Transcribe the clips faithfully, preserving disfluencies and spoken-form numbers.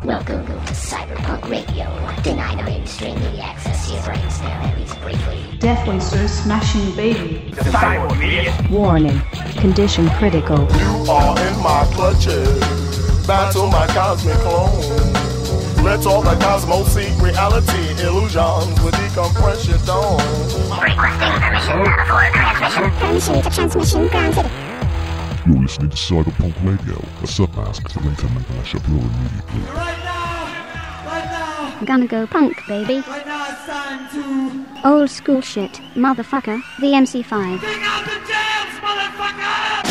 Welcome to Cyberpunk Radio. Deny the mainstream media access to your brainstem, at least briefly. Deathly so smashing baby. Cyber media. Warning. Condition critical. You are in my clutches. Battle my cosmic clone. Let's all the cosmos see reality illusions with decompression dome. Requesting permission for transmission. Permission for transmission granted. You're listening to Cyberpunk Radio, a submask to later make a pure immediately. Right now! Right now! Gonna go punk, baby. Right now it's time to... Old school shit, motherfucker, the M C five. Bring out the jams, motherfucker!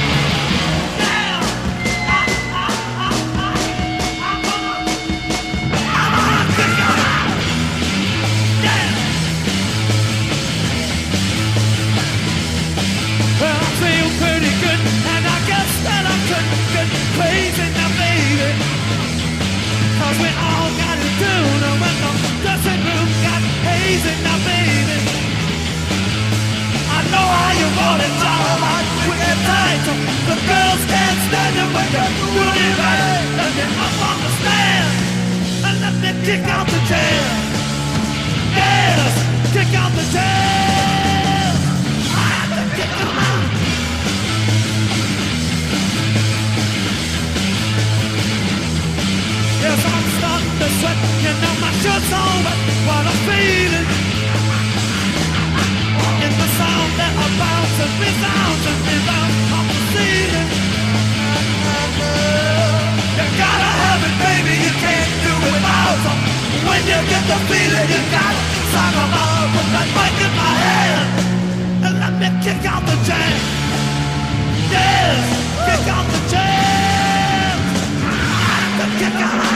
Crazy now, baby, cause we all got it down. And when the dressing room got hazy now, baby, I know how you want it, all right, we get tight. The girls can't stand it when you're doing it right. Let me up on the stand and let me kick out the jam. Yes, kick out the jam. I have to kick them out. Yes, I'm starting to sweat, you know my shirt's on, but what I'm feeling is the sound that I bounce and resounds and rebounds off the ceiling. You gotta have it, baby, you can't do it without. When you get the feeling, you gotta sing along. Put that mic in my hand and let me kick out the jam. Yes, kick out the jam. Kick out.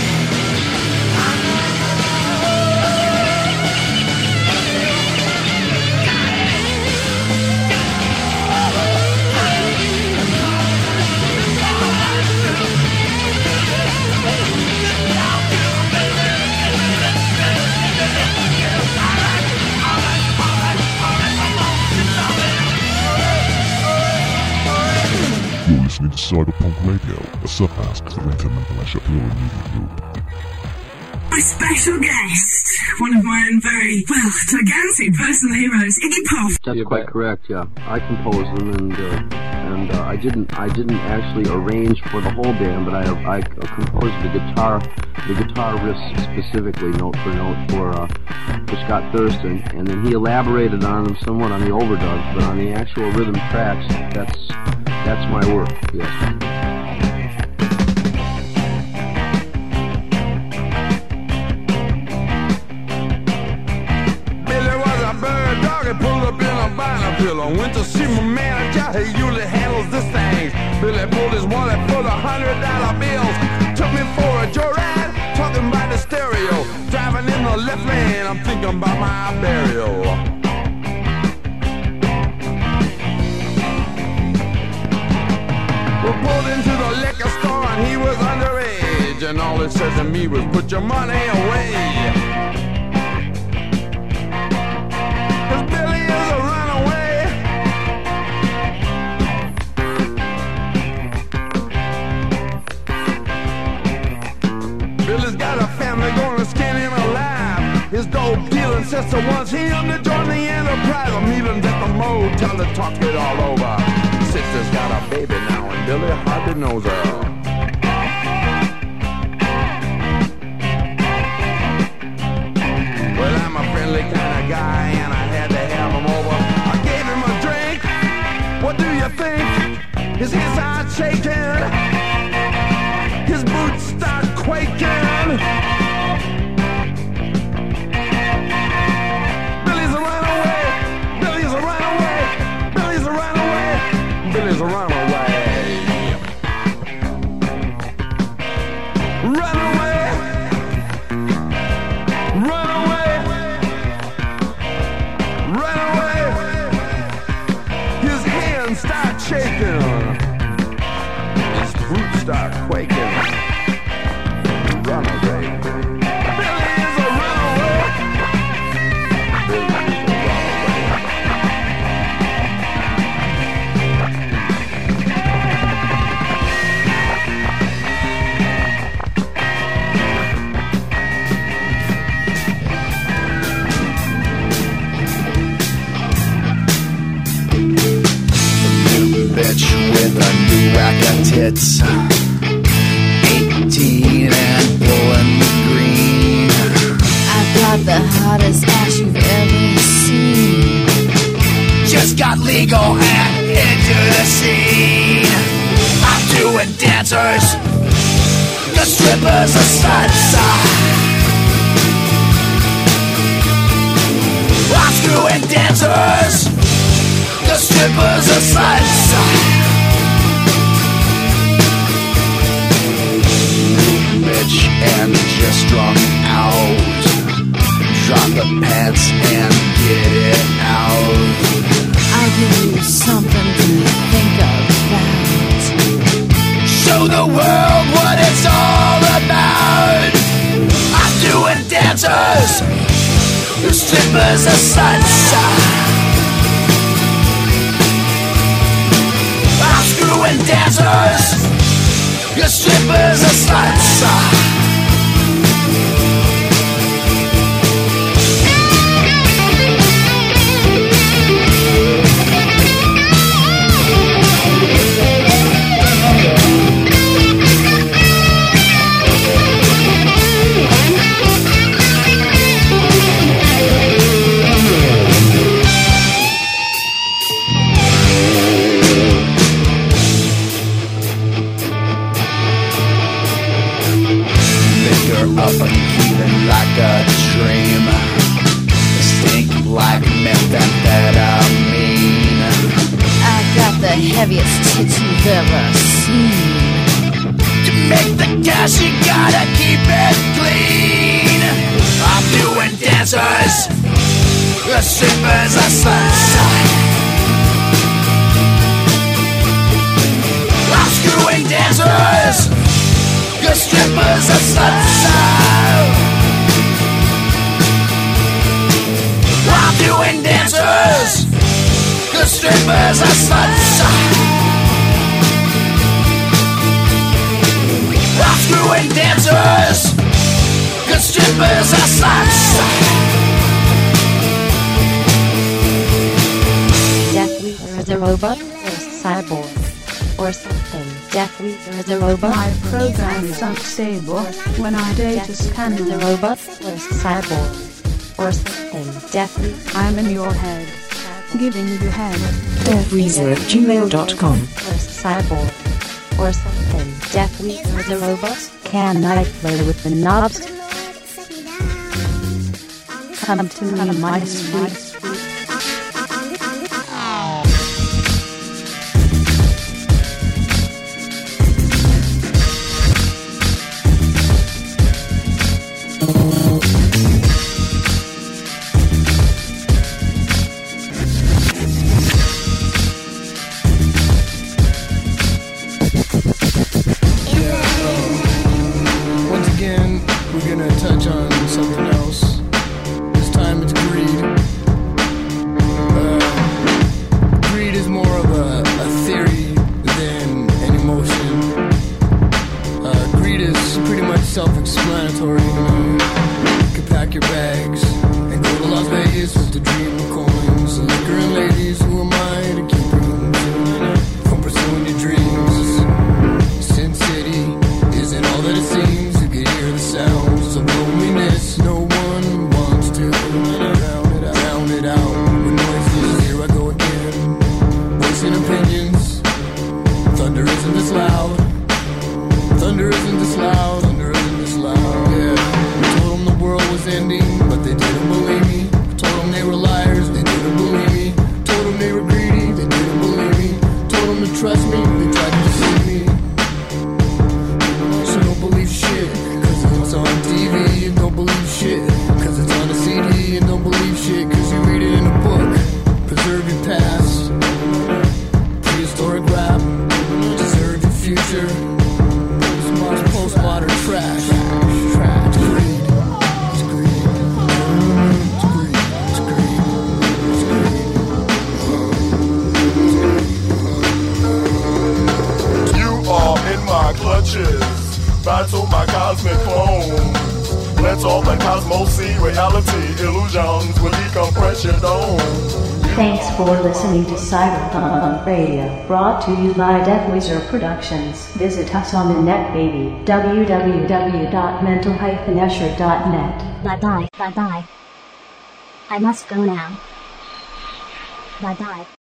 You're listening to Cyberpunk Radio, a submask to later make a pure immediately. My special guest, one of my own very, well, gigantic personal heroes, Iggy Pop. That's quite correct, yeah. I composed them, and uh, and uh, I didn't I didn't actually arrange for the whole band, but I I composed the guitar the guitar riffs specifically, note for note, for uh, for Scott Thurston, and then he elaborated on them somewhat on the overdubs, but on the actual rhythm tracks, that's that's my work, yes. Pulled up in a binocular, went to see my manager, he usually handles this thing. Billy pulled his wallet full of hundred dollar bills, took me for a joyride, talking about the stereo. Driving in the left lane, I'm thinking about my burial. We pulled into the liquor store and he was underage, and all he said to me was, put your money away. His dope dealing sister wants him to join the enterprise. A meetings at the motel to talk it all over. Sister's got a baby now and Billy hardly knows her. Well, I'm a friendly kind of guy and I had to have him over. I gave him a drink. What do you think? His hands start shaking. His boots start quaking. Billy's a runaway. Run away. Run away. Run away. His hands start shaking. His boots start quaking. Run away. Billy is a runaway. Billy is a runaway. It's eighteen and blowing the green. I've got the hottest ass you've ever seen. Just got legal and into the scene. I'm doing dancers, the strippers, the sluts. I'm screwing dancers, the strippers, the sluts. Bitch and just drunk out. Drop the pants and get it out. I'll give you something to think about. Show the world what it's all about. I'm doing dancers, the strippers, the sluts. I'm screwing dancers, the strippers, the sluts. Up and keeping like a dream. Stink like methamphetamine. I got the heaviest tits you've ever seen. To make the cash you gotta keep it clean. I'm doing dancers, the strippers, the sluts. I'm screwing dancers, the strippers, the sluts. I'm doing dancers, the strippers, the sluts. I'm screwing dancers, the strippers, the sluts. Deathly or the robot or cyborg or something. Deathly or the robot. My program is unstable when I date a scanner. The robot or cyborg or something. Deathly. I'm in your head, giving you head. Deathreaser at gmail dot com or cyborg or something. Deathly or the robot. Can I play with the knobs? Come to me, my sweet. Battle my cosmic clones. Let's all the cosmos see reality. Illusions with decompression dome. Thanks for listening to Cyberpunk Radio, brought to you by Death Wizard Productions. Visit us on the net, baby. w w w dot mental dash escher dot net. Bye bye, bye bye. I must go now. Bye bye.